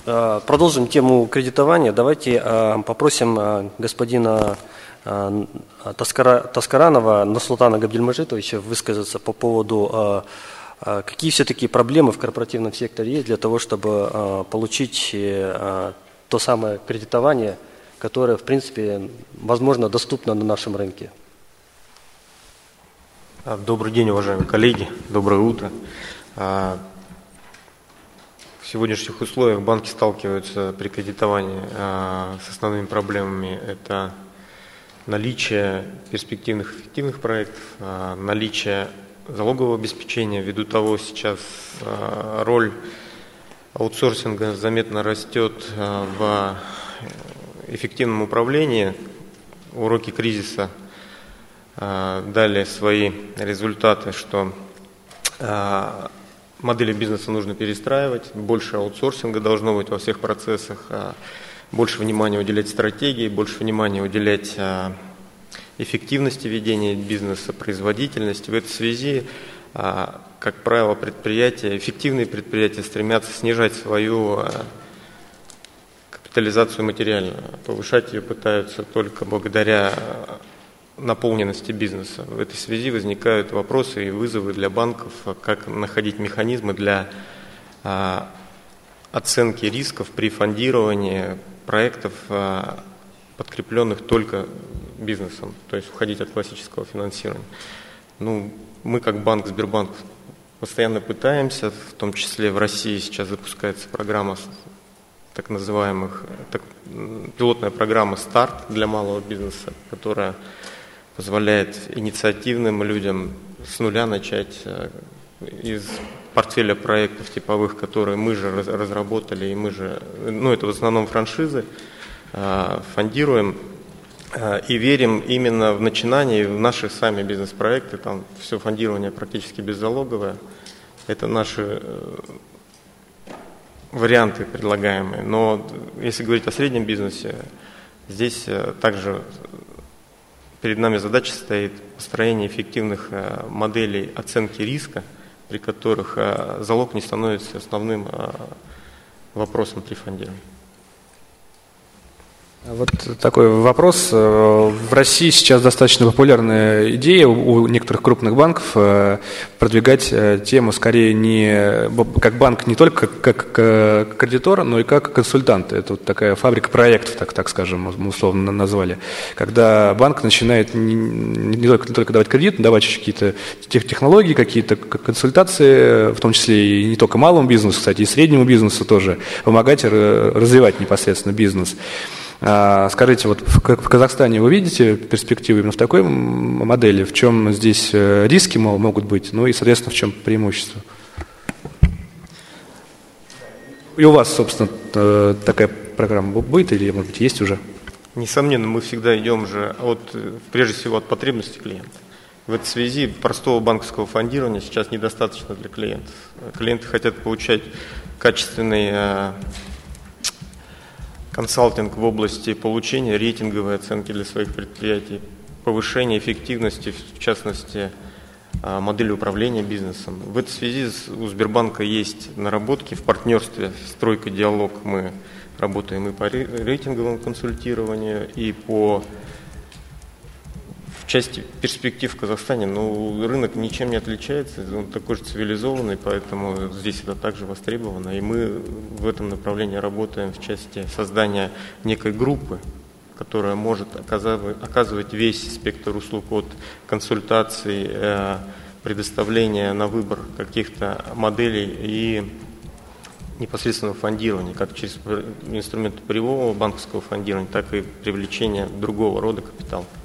продолжим тему кредитования. Давайте попросим господина Таскаранова Нурсултана Габдельмаджитовича высказаться по поводу, какие все-таки проблемы в корпоративном секторе есть для того, чтобы получить то самое кредитование, которое, в принципе, возможно, доступно на нашем рынке. Добрый день, уважаемые коллеги. Доброе утро. В сегодняшних условиях банки сталкиваются при кредитовании с основными проблемами. Это наличие перспективных эффективных проектов, наличие залогового обеспечения. Ввиду того, сейчас роль аутсорсинга заметно растет в эффективном управлении. Уроки кризиса дали свои результаты, что модели бизнеса нужно перестраивать, больше аутсорсинга должно быть во всех процессах, больше внимания уделять стратегии, больше внимания уделять эффективности ведения бизнеса, производительности. В этой связи, как правило, эффективные предприятия стремятся снижать свою капитализацию материальную, повышать ее пытаются только благодаря наполненности бизнеса. В этой связи возникают вопросы и вызовы для банков, как находить механизмы для оценки рисков при фондировании проектов, подкрепленных только бизнесом, то есть уходить от классического финансирования. Мы как банк, Сбербанк, постоянно пытаемся, в том числе в России сейчас запускается программа так называемых, пилотная программа «Старт» для малого бизнеса, которая позволяет инициативным людям с нуля начать из портфеля проектов типовых, которые мы же разработали, и это в основном франшизы, фондируем и верим именно в начинание, в наши сами бизнес-проекты, там все фондирование практически беззалоговое, это наши варианты предлагаемые. Но если говорить о среднем бизнесе, здесь также перед нами задача стоит построение эффективных моделей оценки риска, при которых залог не становится основным вопросом при фондировании. Вот такой вопрос. В России сейчас достаточно популярная идея у некоторых крупных банков продвигать тему скорее не как банк, не только как кредитор, но и как консультант. Это вот такая фабрика проектов, так скажем, мы условно назвали. Когда банк начинает не только давать кредит, но давать еще какие-то технологии, какие-то консультации, в том числе и не только малому бизнесу, кстати, и среднему бизнесу тоже, помогать развивать непосредственно бизнес. Скажите, вот в Казахстане вы видите перспективы именно в такой модели? В чем здесь риски могут быть? Ну и, соответственно, в чем преимущество? И у вас, собственно, такая программа будет или, может быть, есть уже? Несомненно, мы всегда идем же прежде всего от потребностей клиента. В этой связи простого банковского фондирования сейчас недостаточно для клиентов. Клиенты хотят получать качественный консалтинг в области получения рейтинговой оценки для своих предприятий, повышения эффективности, в частности, модели управления бизнесом. В этой связи у Сбербанка есть наработки в партнерстве «Стройка Диалог». Мы работаем и по рейтинговому консультированию, и в части перспектив в Казахстане. Но рынок ничем не отличается, он такой же цивилизованный, поэтому здесь это также востребовано. И мы в этом направлении работаем в части создания некой группы, которая может оказывать весь спектр услуг от консультаций, предоставления на выбор каких-то моделей и непосредственного фондирования, как через инструменты прямого банковского фондирования, так и привлечения другого рода капитала.